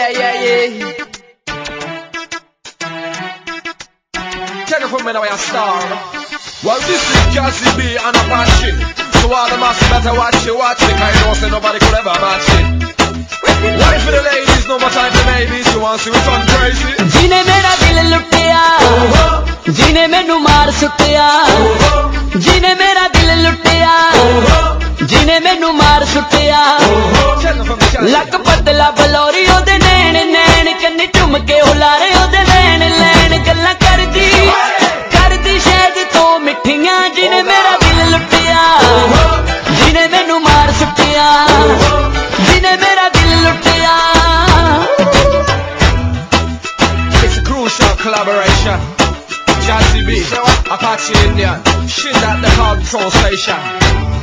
yeah. Take it from me now, you star. Well, this is Jazzy B and Apache. So all the masses better watch it, cause you know say nobody could ever match it. What for the ladies, no more time for babies, you want to see what's on crazy? जीने मेरा दिल लुटिया, जीने मैनू मार सुटिया, जीने मेरा दिल लुटिया, जीने मैनू मार सुटिया, लक पतला बलौरी ओदे नैन नैन कन्नी झुमके हुलारे ओदे नैन लैन गल्लां करदी शायद तो मिठियां जीने मेरा दिल लुटिया, जीने मैनू मार सुटिया, जीने मेरा दिल लुटिया. It's a crucial collaboration. Jazzy B, Apache Indian, shit at the control station.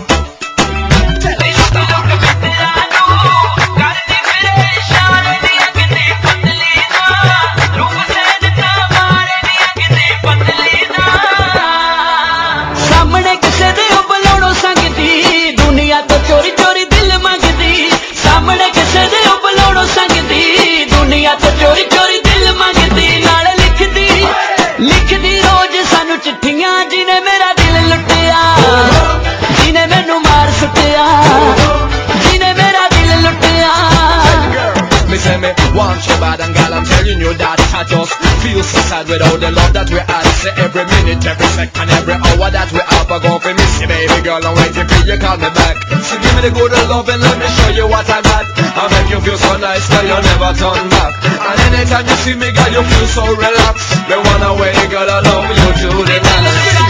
सामने किसे दे बुलाणो संगदी दुनिया तो चोरी चोरी दिल मंगदी सामने किसे दे बुलाणो संगदी दुनिया तो चोरी चोरी दिल मंगदी नाल लिखदी रोज सानू चिट्ठियां जिने मेरा दिल लुटिया जिने मैनू मार सुटिया जिने मेरा दिल लुटिया. Me say me want you bad and girl I'm telling you that I just feel so sad without the love that we had. Say every minute, every second, every hour that we have I go for miss you baby girl I'm waiting for you call me back. So give me the good love and let me show you what I got. I make you feel so nice girl you never turn back. And anytime you see me girl you feel so relaxed. Me wanna way girl I love you to the max.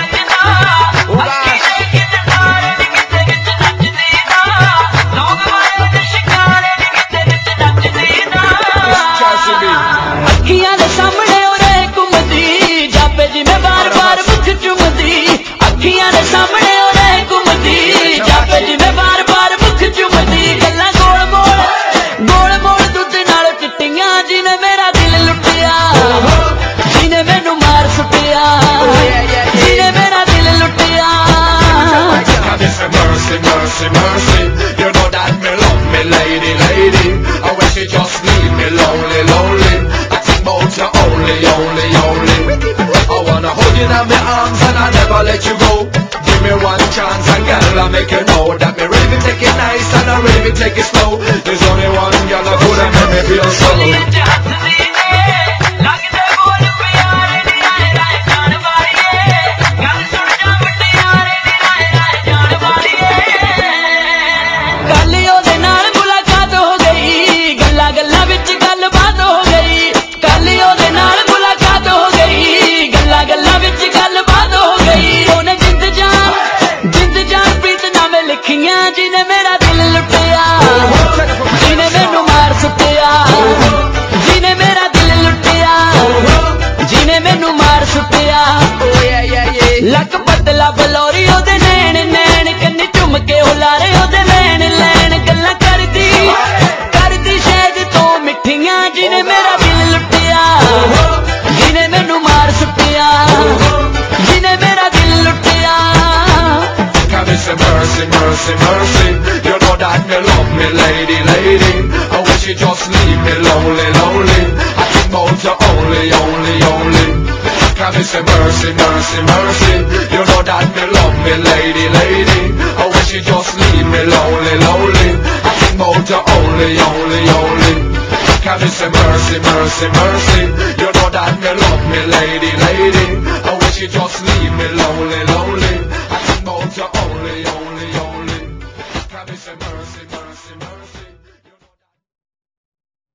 अखियां दे सामने ओरे घुमदी जापे जिवें बार बार मुख चुमदी अखियां दे सामने ओरे घुमदी जापे जिवें बार बार मुख चुमदी गल्लां गोल मोड़ दुध नाल चिट्टियां जिने मेरा दिल लुटिया जिने मैनू मार सुटिया जिने मेरा दिल लुटिया. Mercy, mercy, mercy. You know that me love me lady, lady. I wish you just leave me lonely, lonely. I think about you only, only, only. I wanna hold you in my arms and I never let you go. Give me one chance and girl I make you know that me really take it nice and I really take it slow. There's only one girl that could have made me feel so. जिने मेरा दिल लुटिया जिने मैनू मार सुटिया जिने मेरा दिल लुटिया जिने मैनू मार सुटिया. लक पतला बलौरी ओदे नैन नैन कन्नी झुमके हुलारे ओदे नैन लैन गल्लां करदी शायद तो मिठियां जिने मेरा दिल लुटिया जिने मैनू मार सुटिया जिने मेरा दिल लुटिया. Mercy, mercy, mercy. You know that me love me lady, lady. I wish you just leave me lonely, lonely. I think about you only, only, only. Can me say mercy, mercy, mercy. You know that me love me lady, lady. I wish you just leave me lonely, lonely. I think about you only, only, only. Can me say mercy, mercy, mercy. You know that me love me lady, lady.